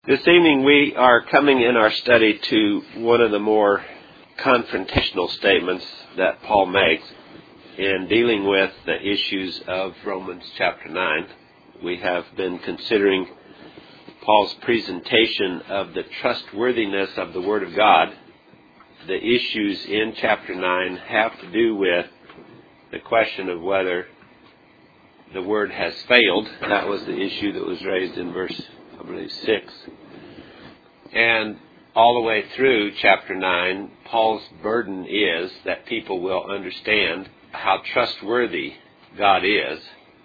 This evening we are coming in our study to one of the more confrontational statements that Paul makes in dealing with the issues of Romans chapter 9. We have been considering Paul's presentation of the trustworthiness of the Word of God. The issues in chapter 9 have to do with the question of whether the Word has failed. That was the issue that was raised in verse 6. And all the way through chapter 9, Paul's burden is that people will understand how trustworthy God is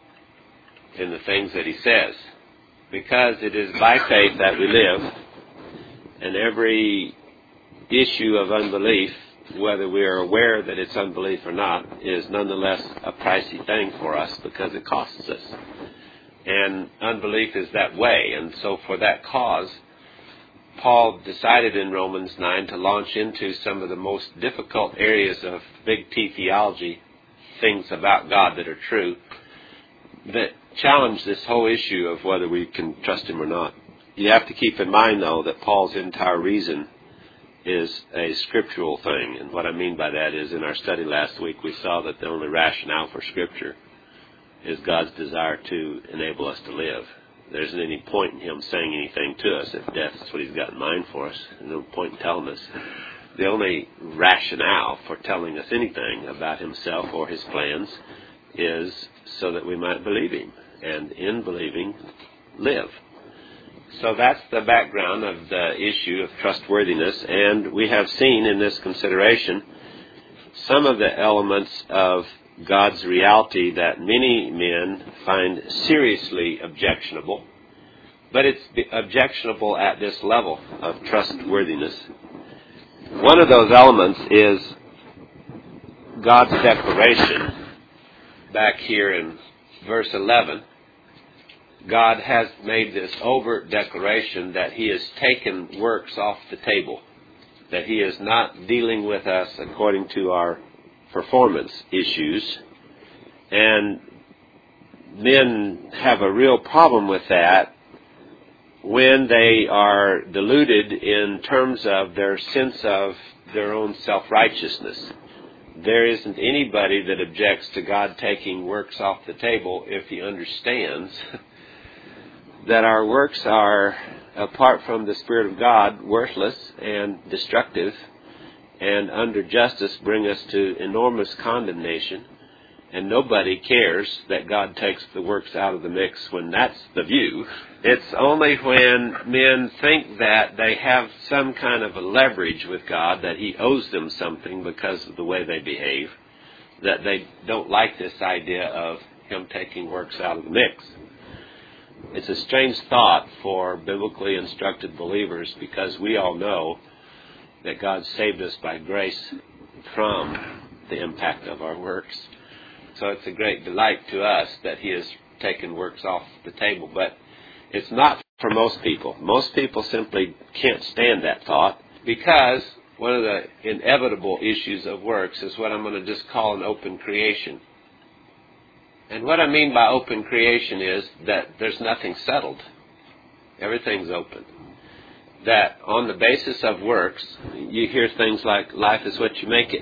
in the things that He says. Because it is by faith that we live, and every issue of unbelief, whether we are aware that it's unbelief or not, is nonetheless a pricey thing for us because it costs us. And unbelief is that way, and so for that cause, Paul decided in Romans 9 to launch into some of the most difficult areas of big T theology, things about God that are true, that challenge this whole issue of whether we can trust Him or not. You have to keep in mind, though, that Paul's entire reason is a scriptural thing. And what I mean by that is, in our study last week, we saw that the only rationale for Scripture is God's desire to enable us to live. There isn't any point in Him saying anything to us if death is what He's got in mind for us. There's no point in telling us. The only rationale for telling us anything about Himself or His plans is so that we might believe Him, and in believing, live. So that's the background of the issue of trustworthiness, and we have seen in this consideration some of the elements of God's reality that many men find seriously objectionable, but it's objectionable at this level of trustworthiness. One of those elements is God's declaration. Back here in verse 11, God has made this overt declaration that He has taken works off the table, that He is not dealing with us according to our performance issues. And men have a real problem with that when they are deluded in terms of their sense of their own self-righteousness. There isn't anybody that objects to God taking works off the table if he understands that our works are, apart from the Spirit of God, worthless and destructive, and under justice bring us to enormous condemnation. And nobody cares that God takes the works out of the mix when that's the view. It's only when men think that they have some kind of a leverage with God, that He owes them something because of the way they behave, that they don't like this idea of Him taking works out of the mix. It's a strange thought for biblically instructed believers, because we all know that God saved us by grace from the impact of our works. So it's a great delight to us that He has taken works off the table. But it's not for most people. Most people simply can't stand that thought, because one of the inevitable issues of works is what I'm going to just call an open creation. And what I mean by open creation is that there's nothing settled. Everything's open. That on the basis of works, you hear things like, life is what you make it.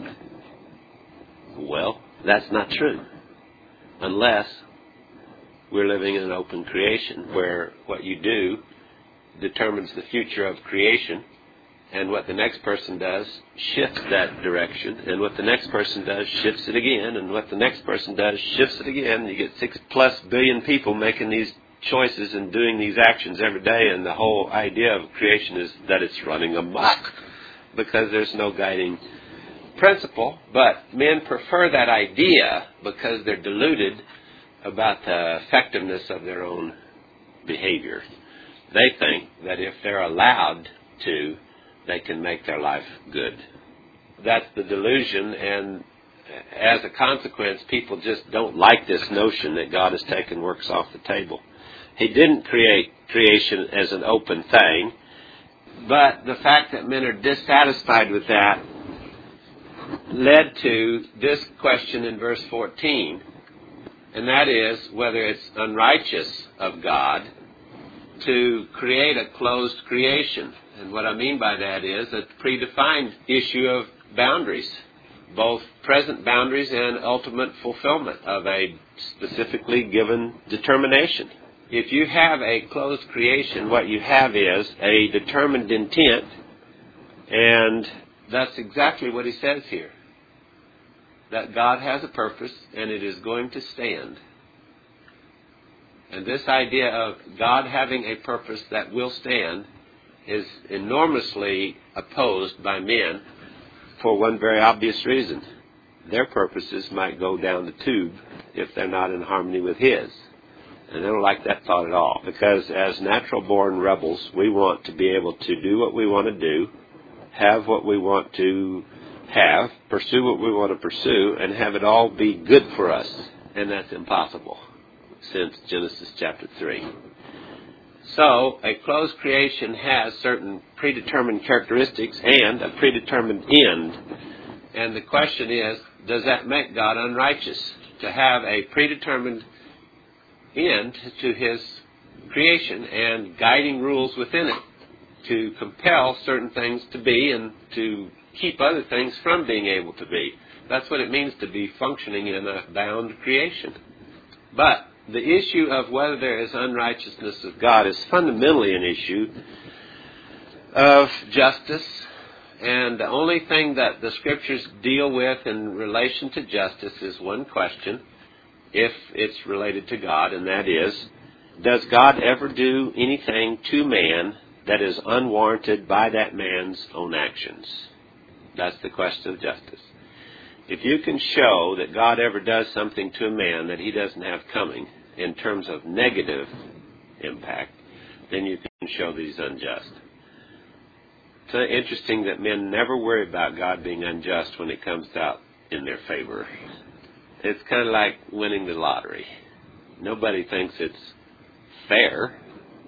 Well, that's not true, unless we're living in an open creation where what you do determines the future of creation, and what the next person does shifts that direction, and what the next person does shifts it again, and what the next person does shifts it again. You get 6+ billion people making these choices and doing these actions every day, and the whole idea of creation is that it's running amok because there's no guiding principle. But men prefer that idea because they're deluded about the effectiveness of their own behavior. They think that if they're allowed to, they can make their life good. That's the delusion, and as a consequence, people just don't like this notion that God has taken works off the table. He didn't create creation as an open thing, but the fact that men are dissatisfied with that led to this question in verse 14, and that is whether it's unrighteous of God to create a closed creation. And what I mean by that is a predefined issue of boundaries, both present boundaries and ultimate fulfillment of a specifically given determination. If you have a closed creation, what you have is a determined intent, and that's exactly what he says here. That God has a purpose, and it is going to stand. And this idea of God having a purpose that will stand is enormously opposed by men for one very obvious reason. Their purposes might go down the tube if they're not in harmony with His. And they don't like that thought at all. Because as natural-born rebels, we want to be able to do what we want to do, have what we want to have, pursue what we want to pursue, and have it all be good for us. And that's impossible since Genesis chapter 3. So, a closed creation has certain predetermined characteristics and a predetermined end. And the question is, does that make God unrighteous? To have a predetermined end to His creation and guiding rules within it to compel certain things to be and to keep other things from being able to be. That's what it means to be functioning in a bound creation. But the issue of whether there is unrighteousness of God is fundamentally an issue of justice, and the only thing that the Scriptures deal with in relation to justice is one question, if it's related to God, and that is, does God ever do anything to man that is unwarranted by that man's own actions? That's the question of justice. If you can show that God ever does something to a man that he doesn't have coming in terms of negative impact, then you can show that he's unjust. It's interesting that men never worry about God being unjust when it comes out in their favor. It's kind of like winning the lottery. Nobody thinks it's fair,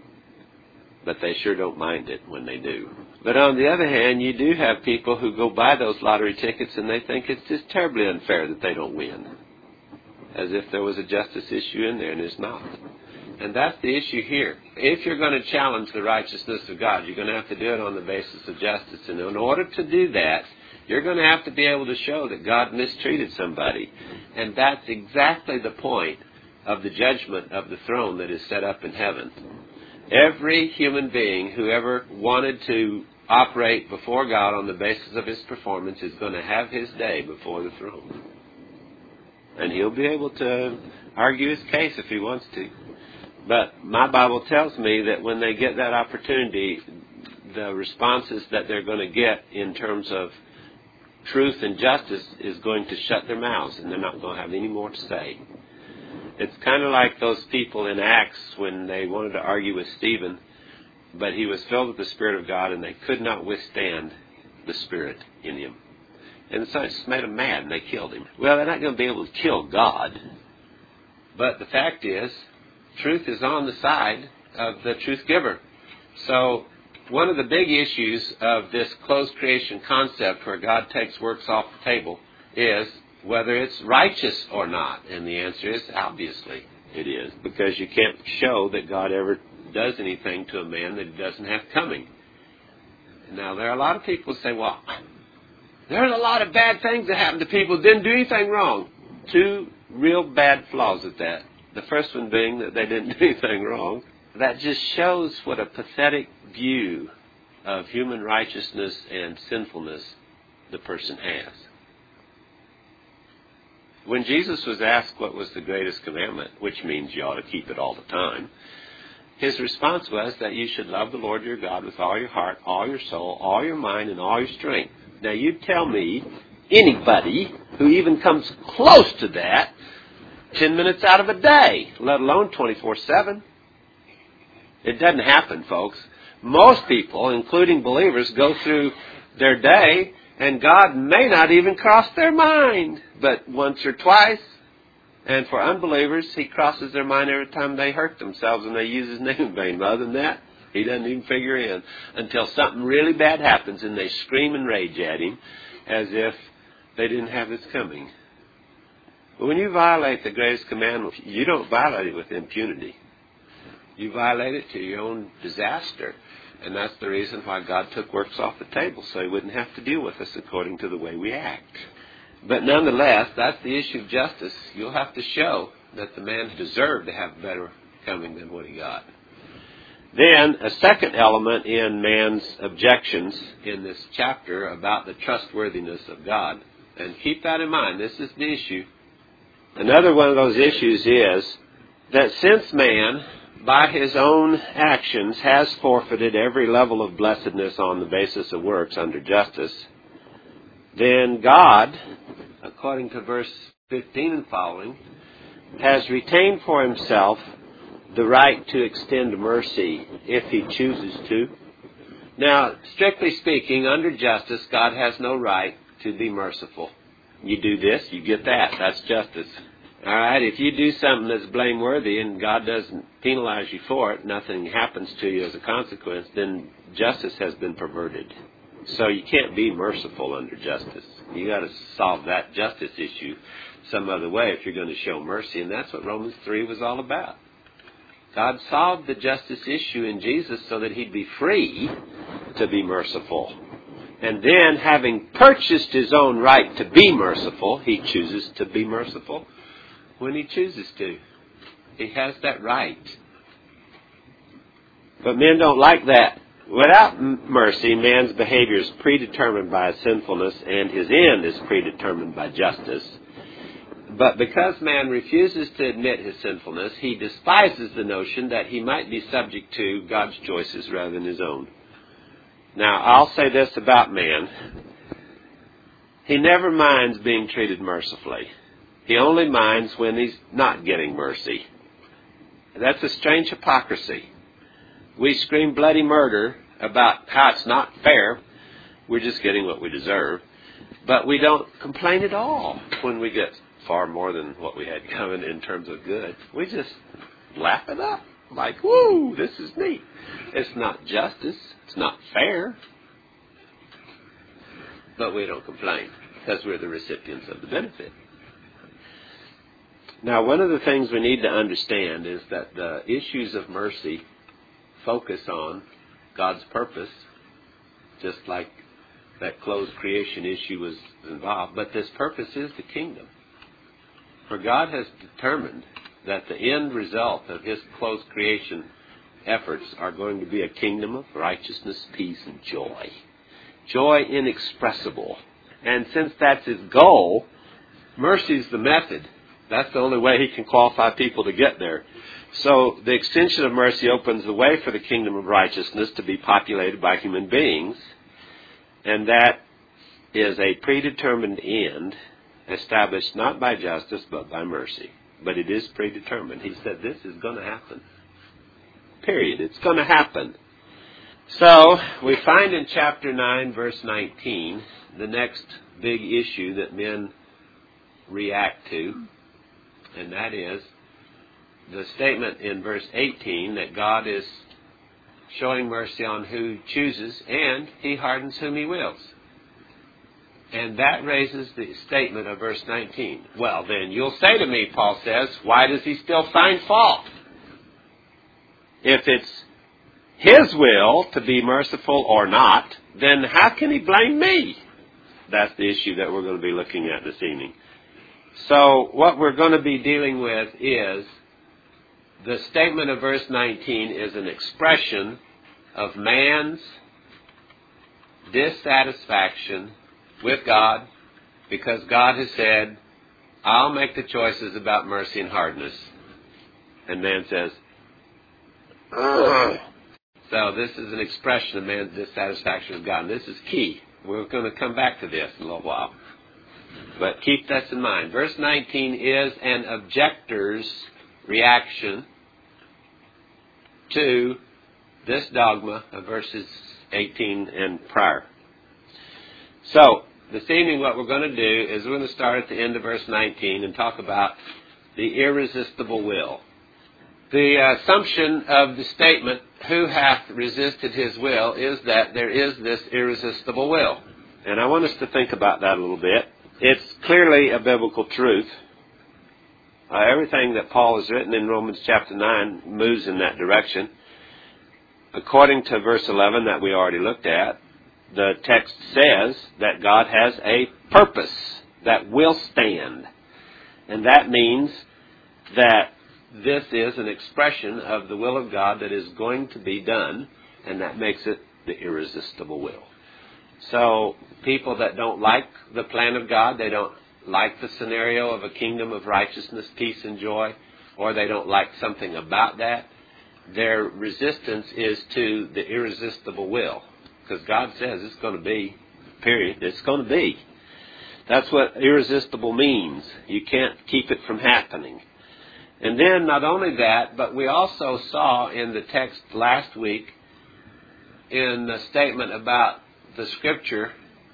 but they sure don't mind it when they do. But on the other hand, you do have people who go buy those lottery tickets and they think it's just terribly unfair that they don't win, as if there was a justice issue in there, and it's not. And that's the issue here. If you're going to challenge the righteousness of God, you're going to have to do it on the basis of justice. And in order to do that, you're going to have to be able to show that God mistreated somebody. And that's exactly the point of the judgment of the throne that is set up in heaven. Every human being who ever wanted to operate before God on the basis of his performance is going to have his day before the throne. And he'll be able to argue his case if he wants to. But my Bible tells me that when they get that opportunity, the responses that they're going to get in terms of truth and justice is going to shut their mouths, and they're not going to have any more to say. It's kind of like those people in Acts when they wanted to argue with Stephen, but he was filled with the Spirit of God, and they could not withstand the Spirit in him. And so it just made them mad, and they killed him. Well, they're not going to be able to kill God. But the fact is, truth is on the side of the truth giver. So one of the big issues of this closed creation concept where God takes works off the table is whether it's righteous or not. And the answer is, obviously, it is. Because you can't show that God ever does anything to a man that he doesn't have coming. Now, there are a lot of people who say, well, there's a lot of bad things that happen to people who didn't do anything wrong. Two real bad flaws at that. The first one being that they didn't do anything wrong. That just shows what a pathetic view of human righteousness and sinfulness the person has. When Jesus was asked what was the greatest commandment, which means you ought to keep it all the time, his response was that you should love the Lord your God with all your heart, all your soul, all your mind, and all your strength. Now you tell me anybody who even comes close to that 10 minutes out of a day, let alone 24/7. It doesn't happen, folks. Most people, including believers, go through their day and God may not even cross their mind, but once or twice. And for unbelievers, he crosses their mind every time they hurt themselves and they use his name in vain. Other than that, he doesn't even figure in until something really bad happens and they scream and rage at him as if they didn't have this coming. But when you violate the greatest commandment, you don't violate it with impunity. You violate it to your own disaster. And that's the reason why God took works off the table, so He wouldn't have to deal with us according to the way we act. But nonetheless, that's the issue of justice. You'll have to show that the man deserved to have better coming than what he got. Then, a second element in man's objections in this chapter about the trustworthiness of God. And keep that in mind. This is the issue. Another one of those issues is that since man, by his own actions, has forfeited every level of blessedness on the basis of works under justice, then God, according to verse 15 and following, has retained for Himself the right to extend mercy if He chooses to. Now, strictly speaking, under justice, God has no right to be merciful. You do this, you get that. That's justice. All right, if you do something that's blameworthy and God doesn't penalize you for it, nothing happens to you as a consequence, then justice has been perverted. So you can't be merciful under justice. You got to solve that justice issue some other way if you're going to show mercy, and that's what Romans 3 was all about. God solved the justice issue in Jesus so that He'd be free to be merciful. And then, having purchased His own right to be merciful, He chooses to be merciful when He chooses to. He has that right. But men don't like that. Without mercy, man's behavior is predetermined by his sinfulness, and his end is predetermined by justice. But because man refuses to admit his sinfulness, he despises the notion that he might be subject to God's choices rather than his own. Now, I'll say this about man. He never minds being treated mercifully. He only minds when he's not getting mercy. That's a strange hypocrisy. We scream bloody murder about how it's not fair. We're just getting what we deserve. But we don't complain at all when we get far more than what we had coming in terms of good. We just laugh it up. Like, woo, this is neat. It's not justice. It's not fair. But we don't complain because we're the recipients of the benefit. Now, one of the things we need to understand is that the issues of mercy focus on God's purpose, just like that closed creation issue was involved. But this purpose is the kingdom. For God has determined that the end result of His closed creation efforts are going to be a kingdom of righteousness, peace, and joy. Joy inexpressible. And since that's His goal, mercy is the method. That's the only way He can qualify people to get there. So the extension of mercy opens the way for the kingdom of righteousness to be populated by human beings. And that is a predetermined end, established not by justice but by mercy. But it is predetermined. He said this is going to happen. Period. It's going to happen. So we find in chapter 9, verse 19, the next big issue that men react to, and that is the statement in verse 18 that God is showing mercy on who chooses, and He hardens whom He wills. And that raises the statement of verse 19. Well, then you'll say to me, Paul says, why does He still find fault? If it's His will to be merciful or not, then how can He blame me? That's the issue that we're going to be looking at this evening. So what we're going to be dealing with is the statement of verse 19 is an expression of man's dissatisfaction with God because God has said, I'll make the choices about mercy and hardness. And man says, ugh. So this is an expression of man's dissatisfaction with God. And this is key. We're going to come back to this in a little while. But keep this in mind. Verse 19 is an objector's reaction to this dogma of verses 18 and prior. So, this evening what we're going to do is we're going to start at the end of verse 19 and talk about the irresistible will. The assumption of the statement, who hath resisted His will, is that there is this irresistible will. And I want us to think about that a little bit. It's clearly a biblical truth. Everything that Paul has written in Romans chapter 9 moves in that direction. According to verse 11 that we already looked at, the text says that God has a purpose that will stand. And that means that this is an expression of the will of God that is going to be done, and that makes it the irresistible will. So people that don't like the plan of God, they don't like the scenario of a kingdom of righteousness, peace, and joy, or they don't like something about that, their resistance is to the irresistible will. Because God says it's going to be, period. It's going to be. That's what irresistible means. You can't keep it from happening. And then not only that, but we also saw in the text last week, in the statement about the Scripture,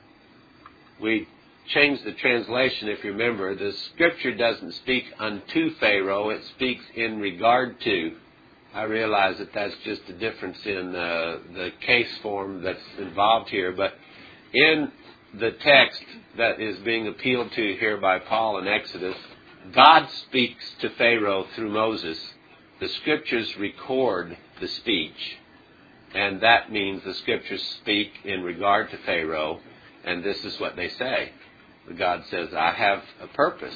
we changed the translation, if you remember. The Scripture doesn't speak unto Pharaoh, it speaks in regard to. I realize that that's just a difference in the case form that's involved here, but in the text that is being appealed to here by Paul in Exodus, God speaks to Pharaoh through Moses. The Scriptures record the speech, and that means the Scriptures speak in regard to Pharaoh, and this is what they say. God says, I have a purpose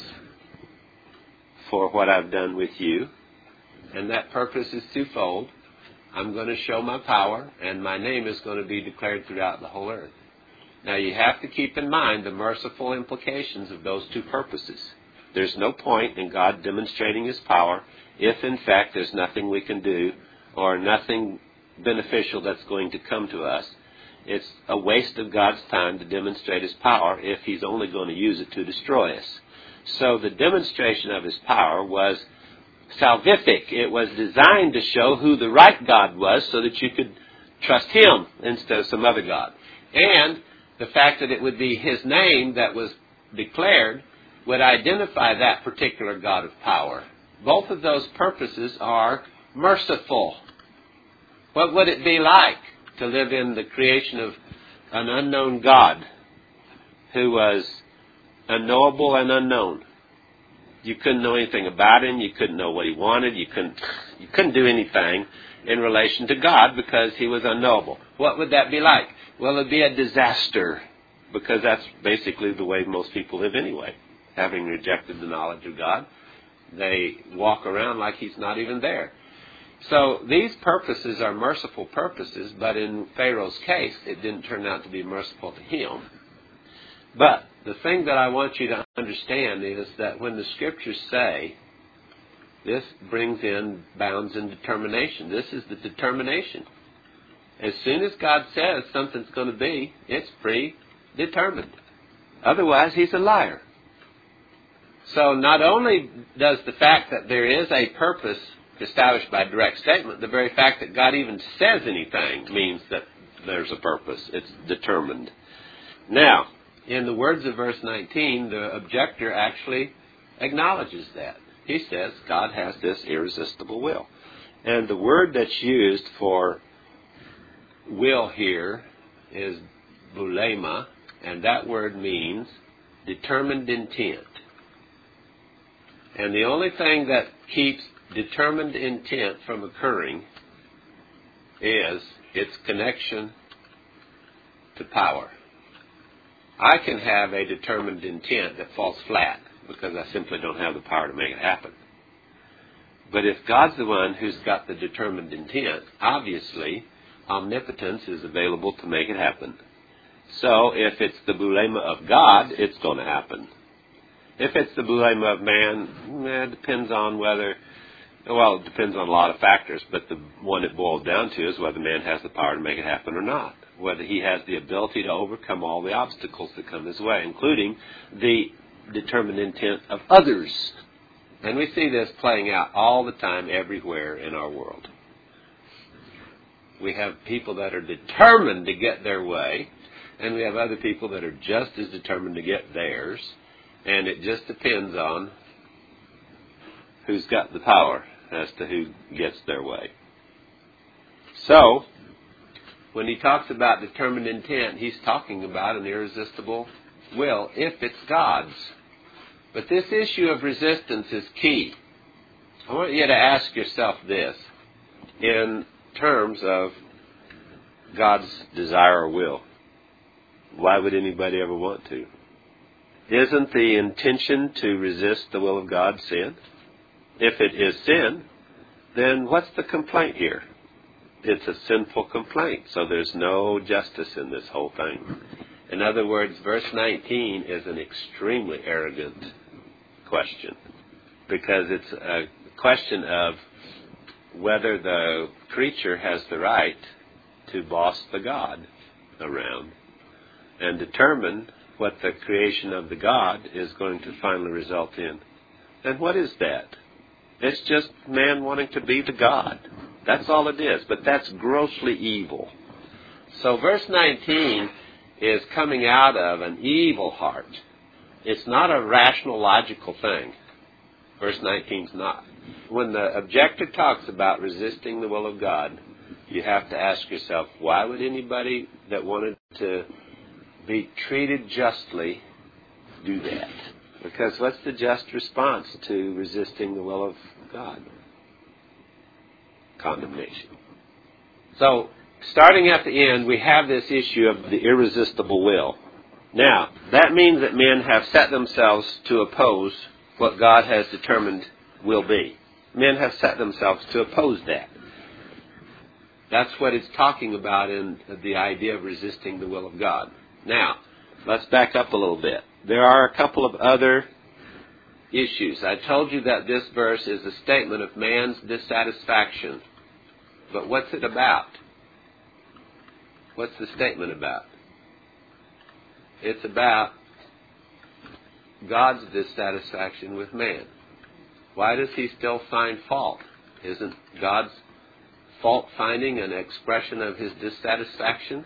for what I've done with you, and that purpose is twofold. I'm going to show my power, and my name is going to be declared throughout the whole earth. Now, you have to keep in mind the merciful implications of those two purposes. There's no point in God demonstrating His power if, in fact, there's nothing we can do or nothing beneficial that's going to come to us. It's a waste of God's time to demonstrate His power if He's only going to use it to destroy us. So the demonstration of His power was salvific. It was designed to show who the right God was so that you could trust Him instead of some other God. And the fact that it would be His name that was declared would identify that particular God of power. Both of those purposes are merciful. What would it be like to live in the creation of an unknown God who was unknowable and unknown? You couldn't know anything about Him. You couldn't know what He wanted. You couldn't do anything in relation to God because He was unknowable. What would that be like? Well, it would be a disaster, because that's basically the way most people live anyway. Having rejected the knowledge of God, they walk around like He's not even there. So these purposes are merciful purposes, but in Pharaoh's case, it didn't turn out to be merciful to him. But the thing that I want you to understand is that when the Scriptures say, this brings in bounds and determination. This is the determination. As soon as God says something's going to be, it's predetermined. Otherwise, He's a liar. So not only does the fact that there is a purpose established by direct statement, the very fact that God even says anything means that there's a purpose. It's determined. Now, in the words of verse 19, the objector actually acknowledges that. He says God has this irresistible will. And the word that's used for will here is boulema, and that word means determined intent. And the only thing that keeps determined intent from occurring is its connection to power. I can have a determined intent that falls flat because I simply don't have the power to make it happen. But if God's the one who's got the determined intent, obviously omnipotence is available to make it happen. So if it's the boulema of God, it's going to happen. If it's the boulema of man, it depends on whether, well, it depends on a lot of factors, but the one it boils down to is whether man has the power to make it happen or not. Whether he has the ability to overcome all the obstacles that come his way, including the determined intent of others. And we see this playing out all the time everywhere in our world. We have people that are determined to get their way, and we have other people that are just as determined to get theirs, and it just depends on who's got the power as to who gets their way. So, when he talks about determined intent, he's talking about an irresistible will if it's God's. But this issue of resistance is key. I want you to ask yourself this in terms of God's desire or will. Why would anybody ever want to? Isn't the intention to resist the will of God sin? If it is sin, then what's the complaint here? It's a sinful complaint, so there's no justice in this whole thing. In other words, verse 19 is an extremely arrogant question, because it's a question of whether the creature has the right to boss the God around and determine what the creation of the God is going to finally result in. And what is that? It's just man wanting to be the God. That's all it is, but that's grossly evil. So verse 19 is coming out of an evil heart. It's not a rational, logical thing. Verse 19 is not. When the objector talks about resisting the will of God, you have to ask yourself, why would anybody that wanted to be treated justly do that? Because what's the just response to resisting the will of God? Condemnation. So, starting at the end, we have this issue of the irresistible will. Now, that means that men have set themselves to oppose what God has determined will be. Men have set themselves to oppose that. That's what it's talking about in the idea of resisting the will of God. Now, let's back up a little bit. There are a couple of other issues. I told you that this verse is a statement of man's dissatisfaction. But what's it about? What's the statement about? It's about God's dissatisfaction with man. Why does he still find fault? Isn't God's fault-finding an expression of his dissatisfaction?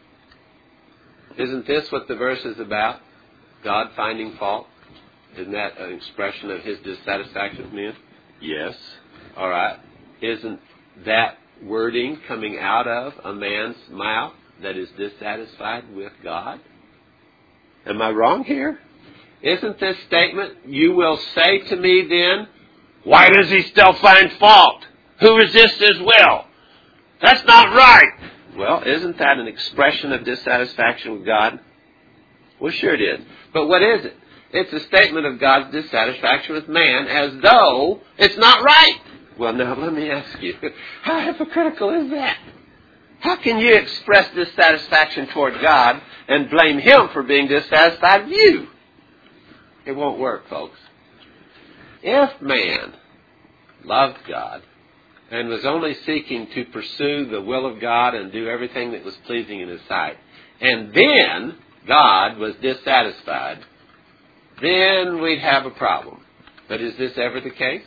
Isn't this what the verse is about? God finding fault? Isn't that an expression of his dissatisfaction with men? Yes. All right. Isn't that wording coming out of a man's mouth that is dissatisfied with God? Am I wrong here? Isn't this statement, you will say to me then, why does he still find fault? Who resists his will? That's not right. Well, isn't that an expression of dissatisfaction with God? Well, sure it is. But what is it? It's a statement of God's dissatisfaction with man as though it's not right. Well, now, let me ask you, how hypocritical is that? How can you express dissatisfaction toward God and blame him for being dissatisfied with you? It won't work, folks. If man loved God and was only seeking to pursue the will of God and do everything that was pleasing in his sight, and then God was dissatisfied, then we'd have a problem. But is this ever the case?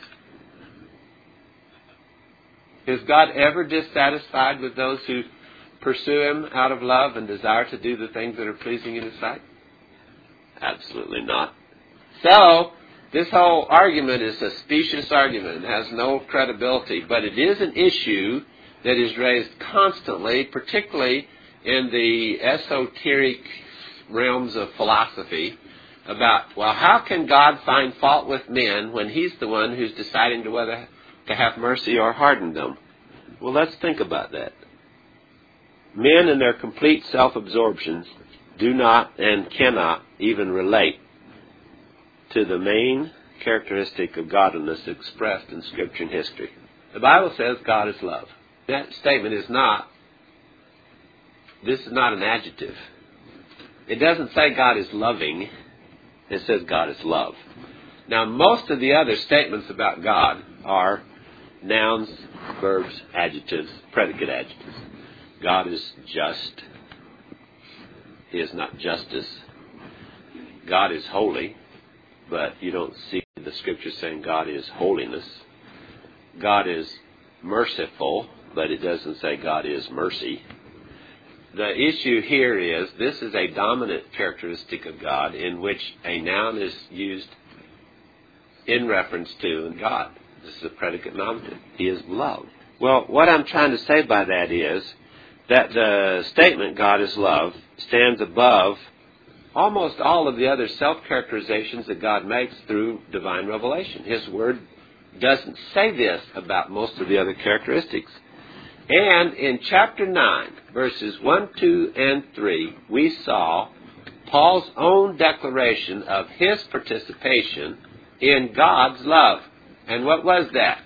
Is God ever dissatisfied with those who pursue him out of love and desire to do the things that are pleasing in his sight? Absolutely not. So, this whole argument is a specious argument. It has no credibility, but it is an issue that is raised constantly, particularly in the esoteric realms of philosophy, about, well, how can God find fault with men when he's the one who's deciding to whether to have mercy or harden them? Well, let's think about that. Men in their complete self-absorption do not and cannot even relate to the main characteristic of godliness expressed in Scripture and history. The Bible says God is love. That statement is not, this is not an adjective. It doesn't say God is loving. It says God is love. Now, most of the other statements about God are nouns, verbs, adjectives, predicate adjectives. God is just. He is not justice. God is holy, but you don't see the Scripture saying God is holiness. God is merciful, but it doesn't say God is mercy. The issue here is, this is a dominant characteristic of God in which a noun is used in reference to God. This is a predicate nominative. He is love. Well, what I'm trying to say by that is that the statement God is love stands above almost all of the other self-characterizations that God makes through divine revelation. His Word doesn't say this about most of the other characteristics. And in chapter 9, verses 1, 2, and 3, we saw Paul's own declaration of his participation in God's love. And what was that?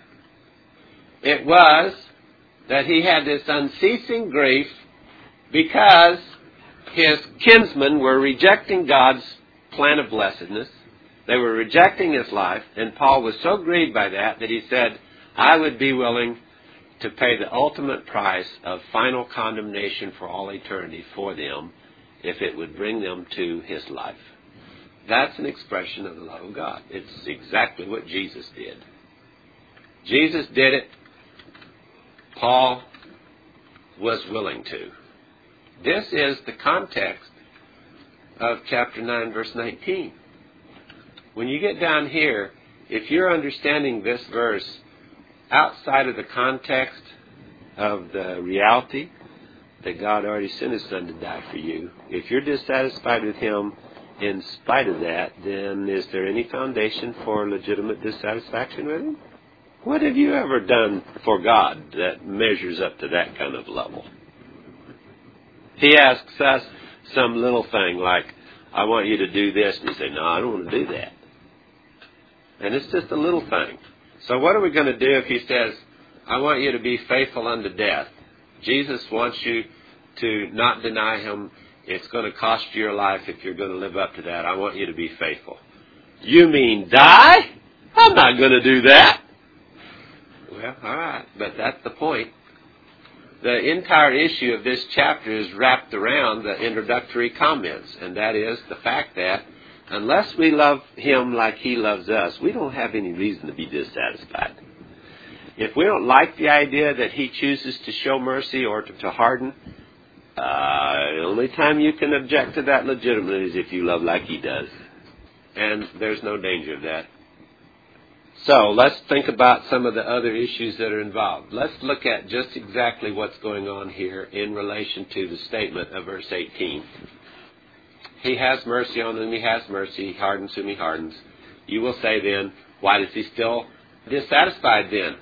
It was that he had this unceasing grief because his kinsmen were rejecting God's plan of blessedness. They were rejecting his life, and Paul was so grieved by that he said, I would be willing to pay the ultimate price of final condemnation for all eternity for them if it would bring them to his life. That's an expression of the love of God. It's exactly what Jesus did. Jesus did it. Paul was willing to. This is the context of chapter 9, verse 19. When you get down here, if you're understanding this verse outside of the context of the reality that God already sent His Son to die for you, if you're dissatisfied with Him in spite of that, then is there any foundation for legitimate dissatisfaction with Him? What have you ever done for God that measures up to that kind of level? He asks us some little thing like, I want you to do this, and you say, no, I don't want to do that. And it's just a little thing. So what are we going to do if He says, I want you to be faithful unto death? Jesus wants you to not deny Him. It's going to cost you your life if you're going to live up to that. I want you to be faithful. You mean die? I'm not going to do that. Well, all right, but that's the point. The entire issue of this chapter is wrapped around the introductory comments, and that is the fact that unless we love Him like He loves us, we don't have any reason to be dissatisfied. If we don't like the idea that He chooses to show mercy or to harden, the only time you can object to that legitimately is if you love like He does. And there's no danger of that. So let's think about some of the other issues that are involved. Let's look at just exactly what's going on here in relation to the statement of verse 18. He has mercy on whom He has mercy. He hardens whom He hardens. You will say then, why is He still dissatisfied then?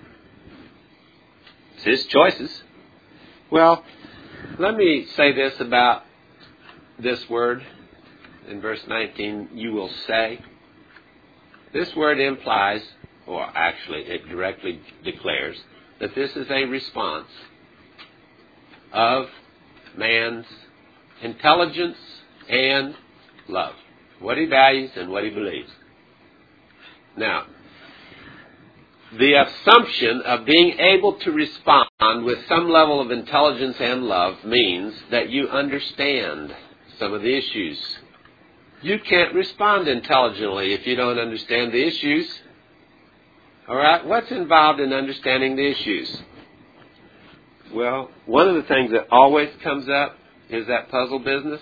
It's His choices. Well, let me say this about this word in verse 19, you will say. This word implies, or actually it directly declares, that this is a response of man's intelligence and love. What he values and what he believes. Now, the assumption of being able to respond with some level of intelligence and love means that you understand some of the issues. You can't respond intelligently if you don't understand the issues. All right? What's involved in understanding the issues? Well, one of the things that always comes up is that puzzle business.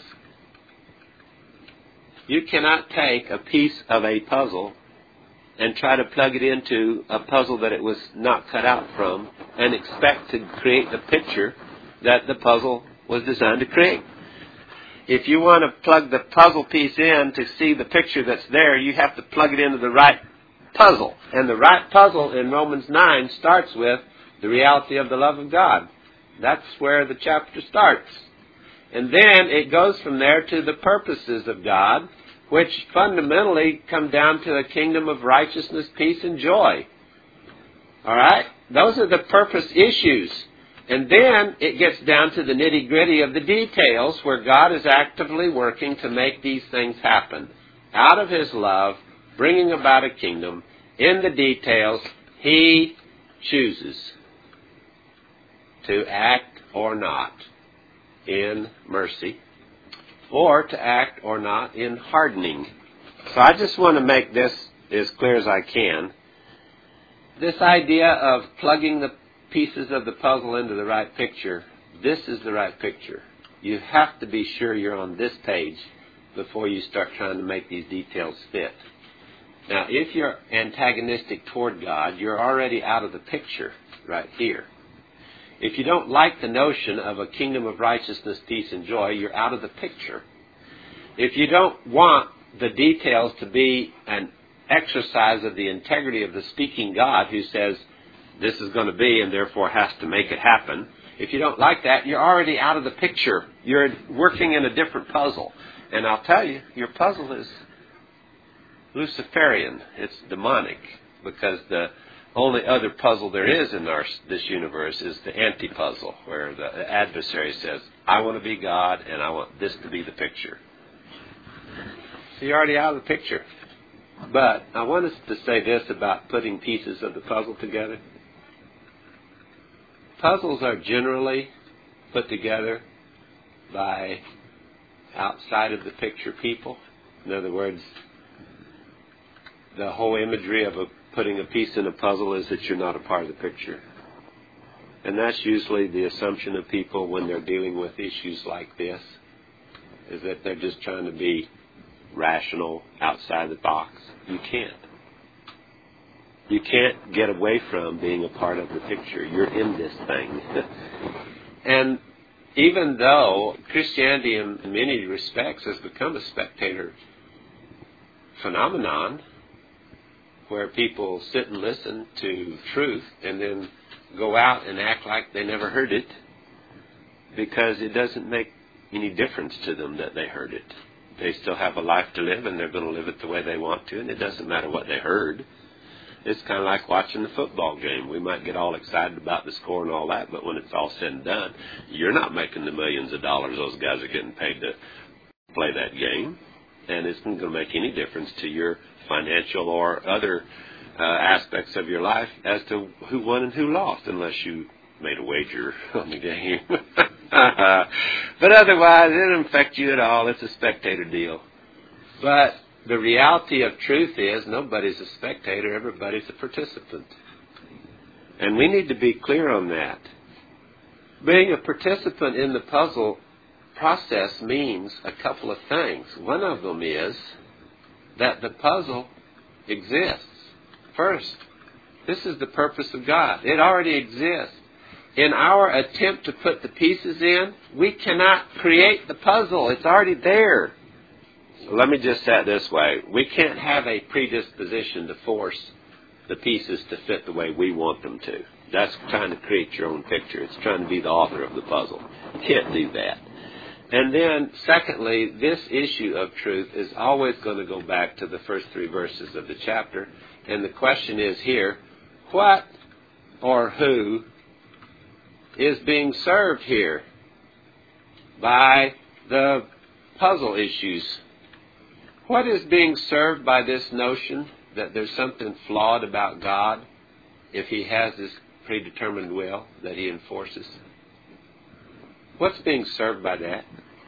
You cannot take a piece of a puzzle and try to plug it into a puzzle that it was not cut out from and expect to create the picture that the puzzle was designed to create. If you want to plug the puzzle piece in to see the picture that's there, you have to plug it into the right puzzle. And the right puzzle in Romans 9 starts with the reality of the love of God. That's where the chapter starts. And then it goes from there to the purposes of God, which fundamentally come down to a kingdom of righteousness, peace, and joy. All right? Those are the purpose issues. And then it gets down to the nitty-gritty of the details where God is actively working to make these things happen. Out of His love, bringing about a kingdom, in the details, He chooses to act or not in mercy, or to act or not in hardening. So I just want to make this as clear as I can. This idea of plugging the pieces of the puzzle into the right picture, this is the right picture. You have to be sure you're on this page before you start trying to make these details fit. Now, if you're antagonistic toward God, you're already out of the picture right here. If you don't like the notion of a kingdom of righteousness, peace, and joy, you're out of the picture. If you don't want the details to be an exercise of the integrity of the speaking God who says this is going to be and therefore has to make it happen, if you don't like that, you're already out of the picture. You're working in a different puzzle. And I'll tell you, your puzzle is Luciferian. It's demonic, because the only other puzzle there is in this universe is the anti-puzzle, where the adversary says, I want to be God and I want this to be the picture. So you're already out of the picture. But I want us to say this about putting pieces of the puzzle together. Puzzles are generally put together by outside of the picture people. In other words, the whole imagery of putting a piece in a puzzle is that you're not a part of the picture. And that's usually the assumption of people when they're dealing with issues like this, is that they're just trying to be rational, outside the box. You can't. You can't get away from being a part of the picture. You're in this thing. And even though Christianity in many respects has become a spectator phenomenon, where people sit and listen to truth and then go out and act like they never heard it, because it doesn't make any difference to them that they heard it. They still have a life to live, and they're going to live it the way they want to, and it doesn't matter what they heard. It's kind of like watching the football game. We might get all excited about the score and all that, but when it's all said and done, you're not making the millions of dollars those guys are getting paid to play that game, and it's not going to make any difference to your financial or other aspects of your life as to who won and who lost, unless you made a wager on the game. But otherwise, it doesn't affect you at all. It's a spectator deal. But the reality of truth is nobody's a spectator, everybody's a participant. And we need to be clear on that. Being a participant in the puzzle process means a couple of things. One of them is that the puzzle exists. First, this is the purpose of God. It already exists. In our attempt to put the pieces in, we cannot create the puzzle. It's already there. So let me just say it this way. We can't have a predisposition to force the pieces to fit the way we want them to. That's trying to create your own picture. It's trying to be the author of the puzzle. You can't do that. And then, secondly, this issue of truth is always going to go back to the first 3 verses of the chapter. And the question is here, what or who is being served here by the puzzle issues? What is being served by this notion that there's something flawed about God if He has this predetermined will that He enforces? What's being served by that?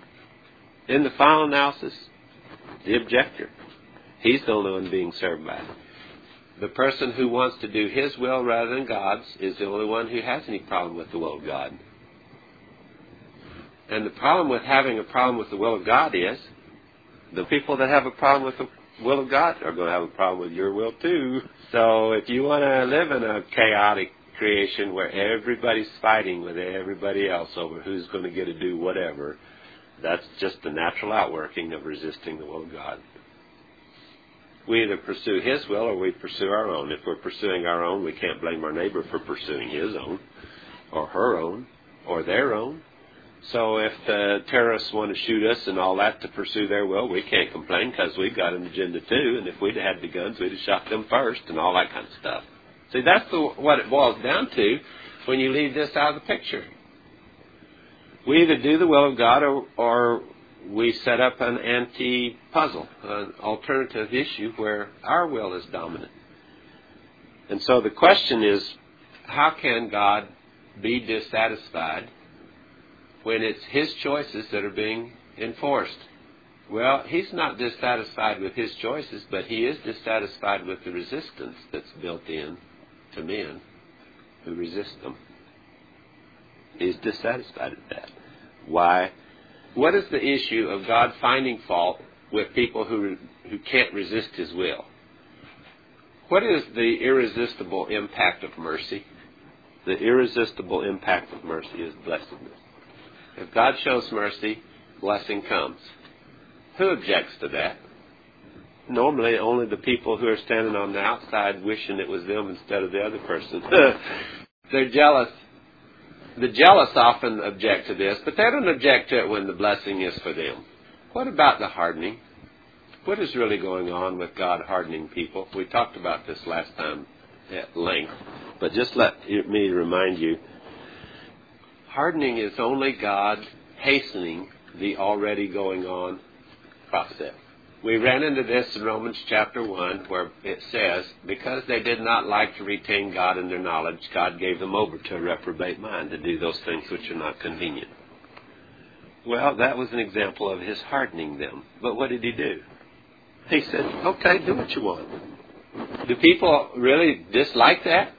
In the final analysis, the objector. He's the only one being served by it. The person who wants to do his will rather than God's is the only one who has any problem with the will of God. And the problem with having a problem with the will of God is the people that have a problem with the will of God are going to have a problem with your will too. So if you want to live in a chaotic creation where everybody's fighting with everybody else over who's going to get to do whatever, that's just the natural outworking of resisting the will of God. We either pursue His will or we pursue our own. If we're pursuing our own, we can't blame our neighbor for pursuing his own or her own or their own. So if the terrorists want to shoot us and all that to pursue their will, we can't complain because we've got an agenda too. And if we'd had the guns, we'd have shot them first and all that kind of stuff. See, that's what it boils down to when you leave this out of the picture. We either do the will of God or we set up an anti-puzzle, an alternative issue where our will is dominant. And so the question is, how can God be dissatisfied when it's His choices that are being enforced? Well, He's not dissatisfied with His choices, but He is dissatisfied with the resistance that's built in to men who resist them. He's dissatisfied with that. Why? What is the issue of God finding fault with people who can't resist His will? What is the irresistible impact of mercy? The irresistible impact of mercy is blessedness. If God shows mercy, blessing comes. Who objects to that? Normally, only the people who are standing on the outside wishing it was them instead of the other person. They're jealous. The jealous often object to this, but they don't object to it when the blessing is for them. What about the hardening? What is really going on with God hardening people? We talked about this last time at length, but just let me remind you, hardening is only God hastening the already going on process. We ran into this in Romans chapter 1, where it says, because they did not like to retain God in their knowledge, God gave them over to a reprobate mind to do those things which are not convenient. Well, that was an example of his hardening them. But what did he do? He said, okay, do what you want. Do people really dislike that?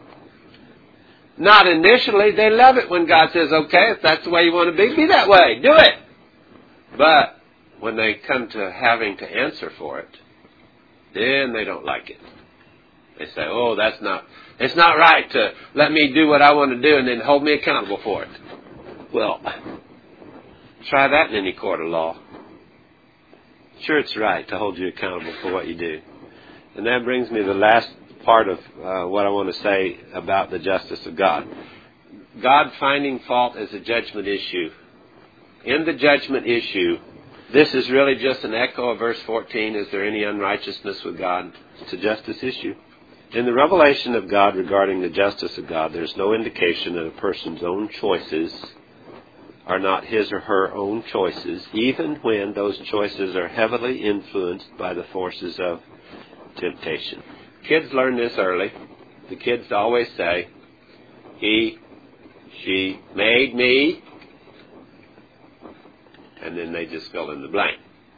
Not initially. They love it when God says, okay, if that's the way you want to be that way. Do it. But when they come to having to answer for it, then they don't like it. They say, oh, it's not right to let me do what I want to do and then hold me accountable for it. Well, try that in any court of law. Sure, it's right to hold you accountable for what you do. And that brings me to the last part of what I want to say about the justice of God. God finding fault is a judgment issue. In the judgment issue, this is really just an echo of verse 14. Is there any unrighteousness with God? It's a justice issue. In the revelation of God regarding the justice of God, there's no indication that a person's own choices are not his or her own choices, even when those choices are heavily influenced by the forces of temptation. Kids learn this early. The kids always say, he, she made me, and then they just fill in the blank.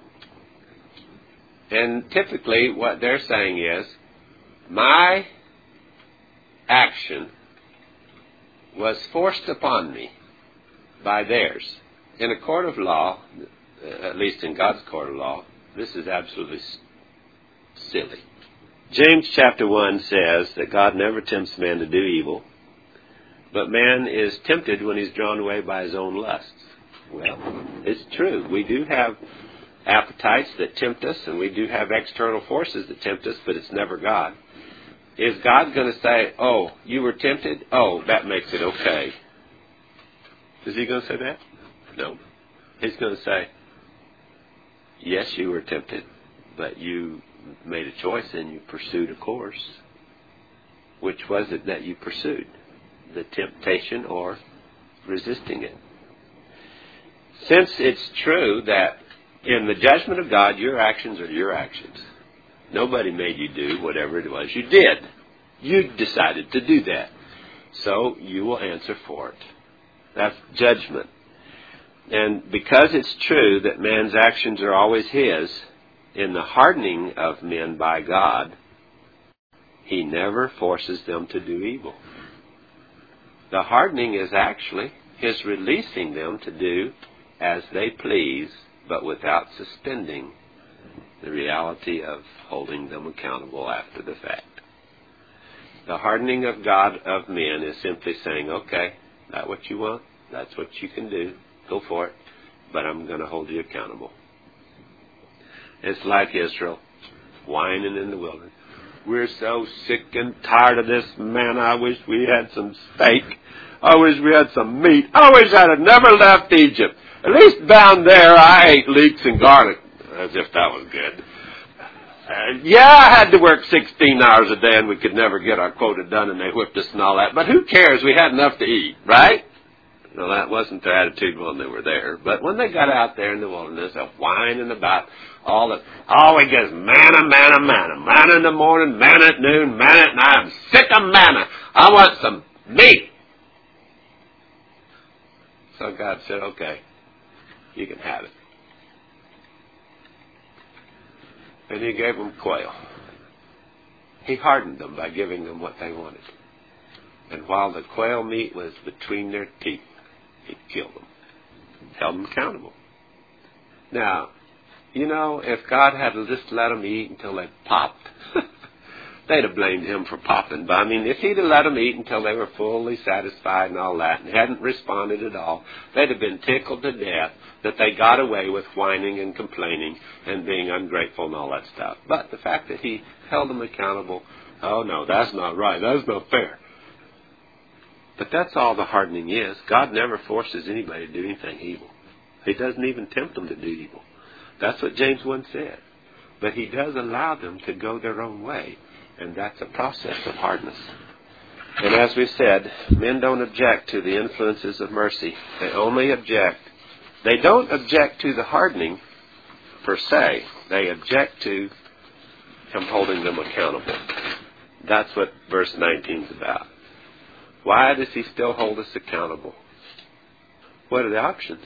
And typically what they're saying is, my action was forced upon me by theirs. In a court of law, at least in God's court of law, this is absolutely silly. James chapter 1 says that God never tempts man to do evil, but man is tempted when he's drawn away by his own lusts. Well, it's true. We do have appetites that tempt us, and we do have external forces that tempt us, but it's never God. Is God going to say, oh, you were tempted? Oh, that makes it okay. Is he going to say that? No. He's going to say, yes, you were tempted, but you made a choice and you pursued a course. Which was it that you pursued? The temptation or resisting it? Since it's true that in the judgment of God, your actions are your actions. Nobody made you do whatever it was you did. You decided to do that. So you will answer for it. That's judgment. And because it's true that man's actions are always his, in the hardening of men by God, he never forces them to do evil. The hardening is actually his releasing them to do as they please, but without suspending the reality of holding them accountable after the fact. The hardening of God of men is simply saying, okay, that's what you want, that's what you can do, go for it, but I'm going to hold you accountable. It's like Israel, whining in the wilderness. We're so sick and tired of this manna. I wish we had some steak. I wish we had some meat. I wish I had never left Egypt. At least down there I ate leeks and garlic. As if that was good. Yeah, I had to work 16 hours a day and we could never get our quota done and they whipped us and all that. But who cares? We had enough to eat, right? No, that wasn't their attitude when they were there. But when they got out there in the wilderness, they're whining about all we get is manna, manna, manna. Manna in the morning, manna at noon, manna at night. I'm sick of manna. I want some meat. So God said, okay, you can have it. And he gave them quail. He hardened them by giving them what they wanted. And while the quail meat was between their teeth, he killed them. Held them accountable. Now, you know, if God had just let them eat until they popped, they'd have blamed him for popping. But I mean, if he'd have let them eat until they were fully satisfied and all that, and hadn't responded at all, they'd have been tickled to death that they got away with whining and complaining and being ungrateful and all that stuff. But the fact that he held them accountable, oh no, that's not right, that's not fair. But that's all the hardening is. God never forces anybody to do anything evil. He doesn't even tempt them to do evil. That's what James 1 said. But he does allow them to go their own way. And that's a process of hardness. And as we said, men don't object to the influences of mercy. They only object. They don't object to the hardening per se. They object to him holding them accountable. That's what verse 19 is about. Why does he still hold us accountable? What are the options?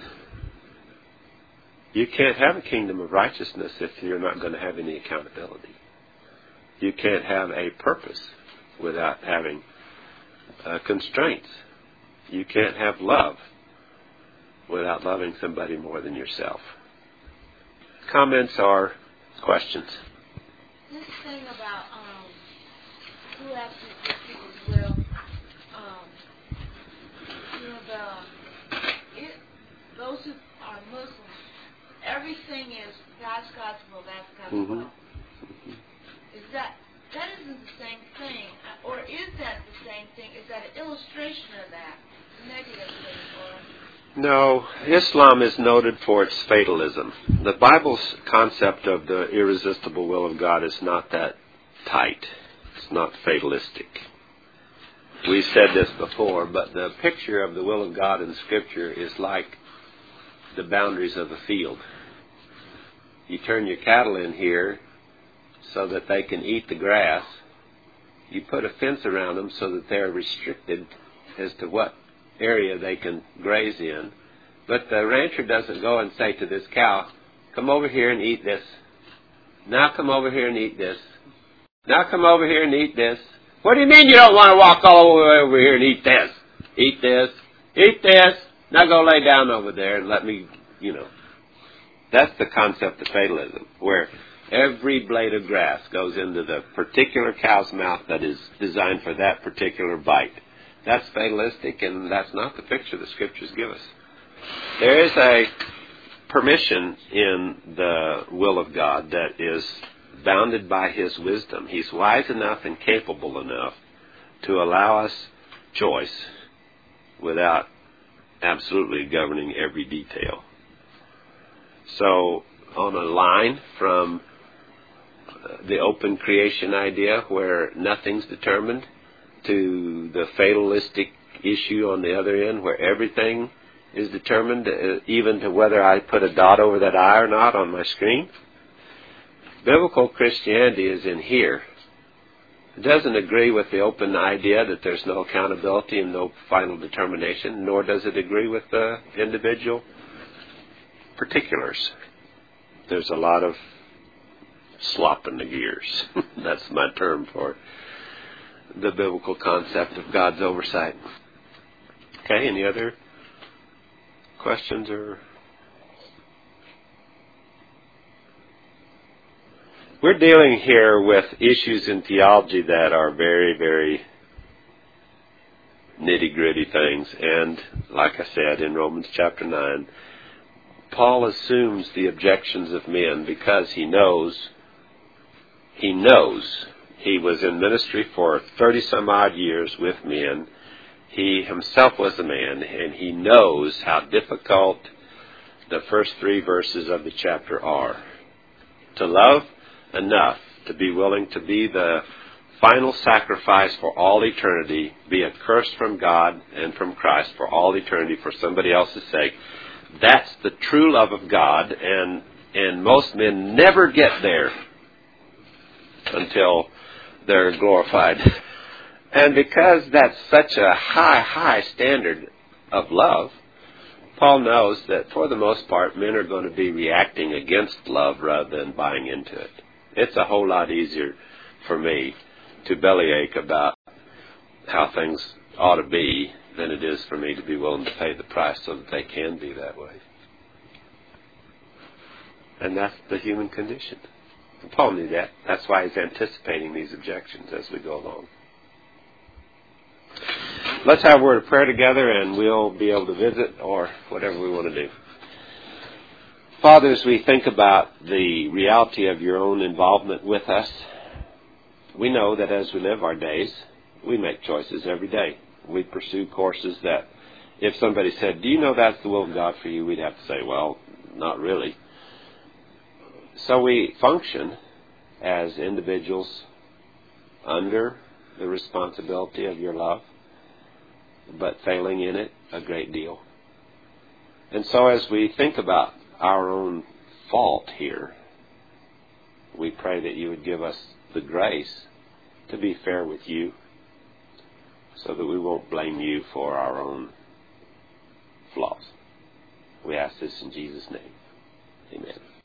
You can't have a kingdom of righteousness if you're not going to have any accountability. You can't have a purpose without having constraints. You can't have love without loving somebody more than yourself. Comments or questions? This thing about who actually gets people's will, those who are Muslims, everything is that's God's will, that's God's will. Is that isn't the same thing, or is that the same thing? Is that an illustration of that negative thing, or? No, Islam is noted for its fatalism. The Bible's concept of the irresistible will of God is not that tight. It's not fatalistic. We said this before, but the picture of the will of God in Scripture is like the boundaries of a field. You turn your cattle in here so that they can eat the grass. You put a fence around them so that they're restricted as to what area they can graze in. But the rancher doesn't go and say to this cow, come over here and eat this. Now come over here and eat this. Now come over here and eat this. What do you mean you don't want to walk all the way over here and eat this? Eat this. Eat this. Now go lay down over there and let me, That's the concept of fatalism, where every blade of grass goes into the particular cow's mouth that is designed for that particular bite. That's fatalistic, and that's not the picture the Scriptures give us. There is a permission in the will of God that is bounded by His wisdom. He's wise enough and capable enough to allow us choice without absolutely governing every detail. So, on a line from the open creation idea where nothing's determined to the fatalistic issue on the other end where everything is determined, even to whether I put a dot over that I or not on my screen. Biblical Christianity is in here. It doesn't agree with the open idea that there's no accountability and no final determination, nor does it agree with the individual particulars. There's a lot of slop in the gears. That's my term for the biblical concept of God's oversight. Okay, any other questions or... We're dealing here with issues in theology that are very, very nitty-gritty things. And like I said, in Romans chapter 9, Paul assumes the objections of men because he knows he was in ministry for 30-some-odd years with men. He himself was a man, and he knows how difficult the first 3 verses of the chapter are. To love enough to be willing to be the final sacrifice for all eternity, be accursed from God and from Christ for all eternity for somebody else's sake. That's the true love of God, and most men never get there until they're glorified. And because that's such a high standard of love, Paul knows that for the most part men are going to be reacting against love rather than buying into it. It's a whole lot easier for me to bellyache about how things ought to be than it is for me to be willing to pay the price so that they can be that way. And that's the human condition. Paul knew that. That's why he's anticipating these objections as we go along. Let's have a word of prayer together, and we'll be able to visit or whatever we want to do. Father, as we think about the reality of your own involvement with us, we know that as we live our days, we make choices every day. We pursue courses that if somebody said, do you know that's the will of God for you? We'd have to say, well, not really. So we function as individuals under the responsibility of your love, but failing in it a great deal. And so as we think about our own fault here, we pray that you would give us the grace to be fair with you so that we won't blame you for our own flaws. We ask this in Jesus' name. Amen.